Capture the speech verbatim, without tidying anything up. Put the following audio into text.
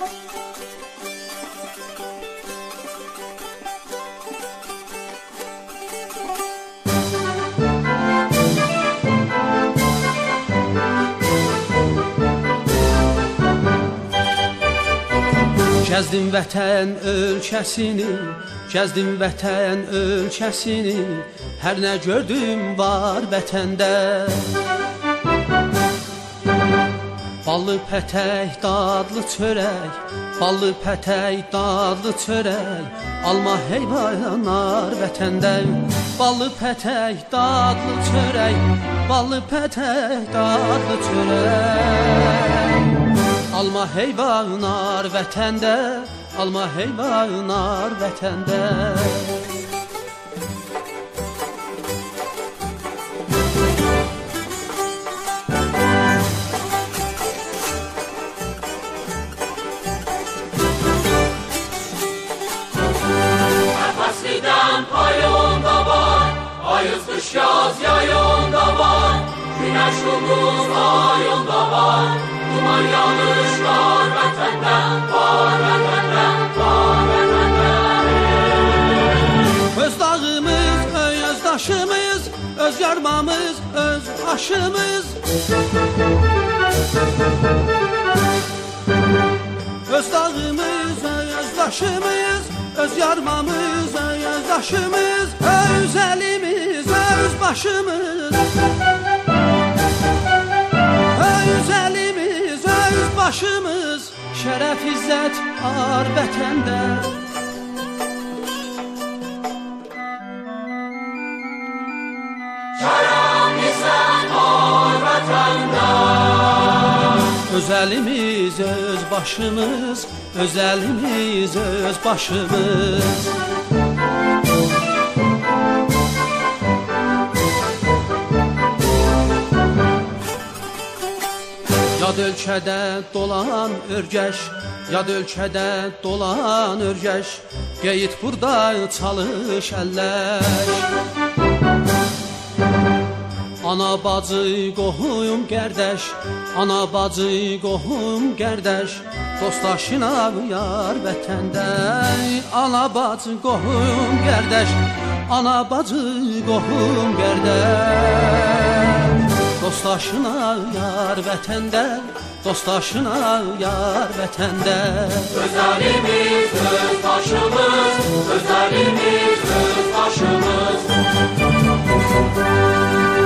Gəzdim vətən ölkəsini, gəzdim vətən ölkəsini, hər nə gördüm var vətəndə. Ballı pətək, dadlı çörək, ballı pətək, dadlı çörək, alma heyvanlar vətəndə. Ballı pətək, dadlı çörək, ballı pətək, dadlı çörək, alma heyvanlar vətəndə, alma heyvanlar vətəndə. Nəfəslidən payında var, ayız qış yaz yayında var, günəş ulduz ayında var, duman yanışlar vətəndən, var vətəndən, var vətəndən. Öz dağımız, öz daşımız, öz yarmamız, öz aşımız. Öz dağımız, öz daşımız, öz yarmamız, öz daşımız, öz elimiz, öz başımız. Öz elimiz, öz başımız, şərəf izzət ar vətəndə. Şərəf izzət ar vətəndə. Öz elimiz, öz başımız, öz elimiz, öz başımız. Yad ölkədə dolan örgəş, yad ölkədə dolan örgəş, qeyit burada çalış əlləş. Ana bacı qohum qərdəş, ana bacı qohum qərdəş, dostdaşına yar vətəndə. Ana bacı qohum qərdəş, ana bacı qohum qərdəş, dostdaşına yar vətəndə, dostdaşına yar vətəndə. Öz əlimiz, öz başımız, öz əlimiz, öz başımız.